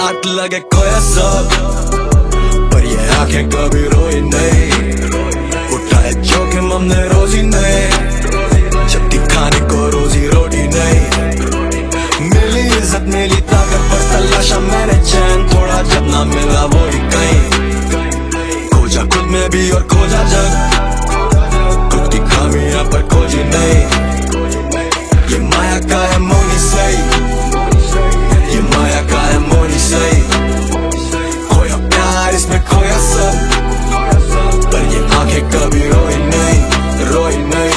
साथ लगे खोया सब, पर ये आंखें कभी रोई नहीं। उठाए जोखिम हमने रोजी नहीं, चट्टी खाने को रोजी रोटी नहीं। मिली इज्जत मिली ताकत पर तलाशा मैंने चैन, थोड़ा जब ना मिला वो ही कहीं। खोजा खुद में भी और खोजा जग, खुद की खामियां पर खोजी नहीं। ये माया का है मोनी सही, ये माया का है मोनी सही। खोया प्यार इसमें खोया सब, पर ये आंखें कभी रोई नहीं, रोई नहीं।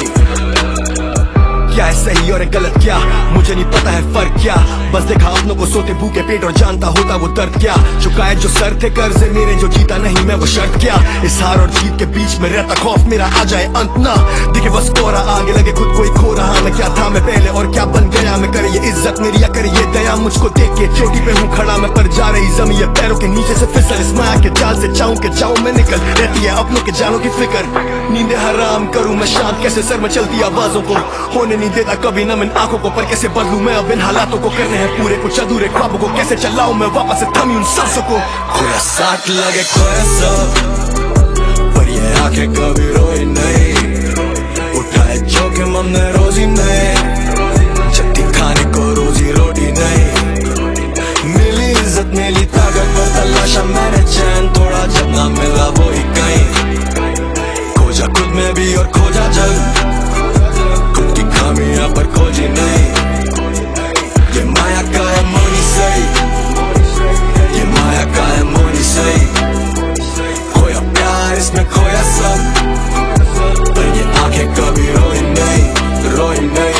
क्या है सही और गलत, क्या मुझे नहीं पता है फर्क क्या। बस देखा अपनों को सोते भूखे पेट और जानता होता वो दर्द क्या। चुकाए जो सर थे कर्जे मेरे, जो जीता नहीं मैं वो शर्त क्या। इस हार और जीत के बीच में रहता खौफ मेरा आ जाए अंत ना दिखे बस कोरा। आगे लगे खुद को ही खो रहा मैं, क्या था मैं पहले और क्या बन गया मैं। करे ये इज्जत मेरी या करे ये दया, मुझको देख के चोटी पे हूँ खड़ा मैं, पर जा रही जमीन ये पैरों के नीचे से फिसल। इस माया के जाल से चाहूं के जाऊं मैं निकल, रहती है अपनों के जालों की फिक्र। नींदे हराम करूं मैं शांत कैसे, सर में चलती आवाजों को होने नहीं देता कभी नम इन आंखों को। पर कैसे बदलूं मैं अब इन हालातों को, करने हैं पूरे कुछ अधूरे ख्वाबों को। कैसे चलाऊं मैं वापस से थमी उन सांसों को। खोया साथ लगे खोया सब, पर ये आंखें कभी रोई नहीं। उठाए जोखिम हमने रोजी नहीं, चट्टी खाने को रोजी रोटी नहीं। मिली इज्जत मिली ताकत पर तलाशा मैंने चैन, थोड़ा जब ना मिला वो ही कहीं। खोजा खुद में भी और खोजा जग, खुद की खामियां पर खोजी नहीं। ये माया का है मोनी सही, ये माया का है मोनी सही। खोया प्यार इसमें खोया सब, पर ये आंखें कभी रोई नहीं, रोई नहीं।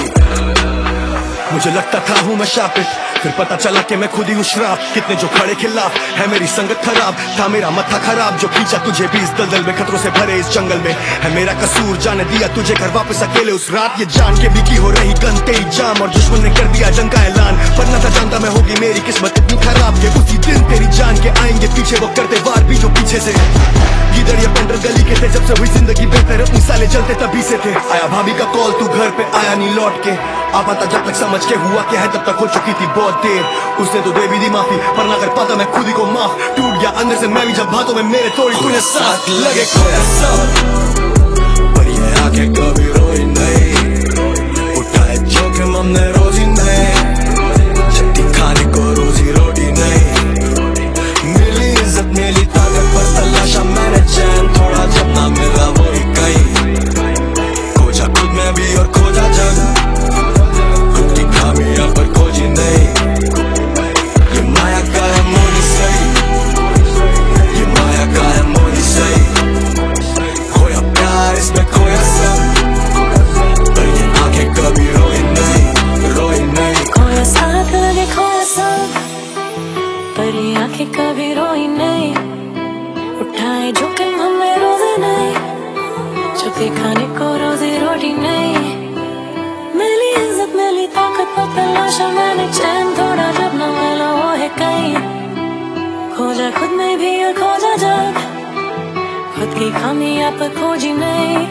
मुझे लगता था हूँ मैं शापित, फिर पता चला कि मैं खुद ही हूँ श्राप। कितने जो खड़े खिलाफ है मेरी संगत खराब, था मेरा मथा खराब जो खींचा तुझे भी इस दलदल में। खतरों से भरे इस जंगल में है मेरा कसूर, जाने दिया तुझे घर वापस अकेले उस रात। ये जान के भी की हो रही गन तेरी जाम, और दुश्मन ने कर दिया जंग का ऐलान। पर न था जानता मैं होगी मेरी किस्मत इतनी खराब कि उसी दिन तेरी जान के आएंगे पीछे वो करते वार भी जो पीछे से। गिदड़ ये पंडर गली के थे, जब से हुई जिंदगी बेहतर अपनी साले चलते तभी से थे। आया भाभी का कॉल तू घर पे आया नहीं लौट के, आ पाता जब तक समझ के हुआ क्या है तब तक हो चुकी थी बहुत देर। उसने तो दे भी दी माफी, पर ना कर पाता मैं खुद ही को माफ। टूट गया अंदर से मैं भी जब बातों में मेरे तोड़ी तूने साथ लगे खोया सब, पर ये आंखें कभी रोई नहीं। उठाए जोखिम हमने रोजी नहीं, चट्टी खाने को रोजी रोटी नहीं। मिली इज्जत मिली ताकत पर तलाशा मैंने चैन, थोड़ा जब ना मिला वो ही कहीं। खोजा खुद में भी और खोजा जग, खुद की खामियां पर खोजी नहीं। ये माया का है मोनी सही, ये माया का है मोनी सही। खोया प्यार इसमें खोया सब, पर ये आंखें कभी रोई नहीं, रोई नहीं। खोया साथ लगे खोया सब, पर ये आंखें कभी रोई नहीं। उठाए जोखिम हमने रोजे नहीं, चुपके खाने को रोजी रोटी नहीं। मिली इज्जत मिली ताकत पर तलाशा मैंने चैन, थोड़ा जब न मिला वो है कहीं। खोजा खुद में भी और खोजा जग, खुद की खामियां पर खोजी नहीं।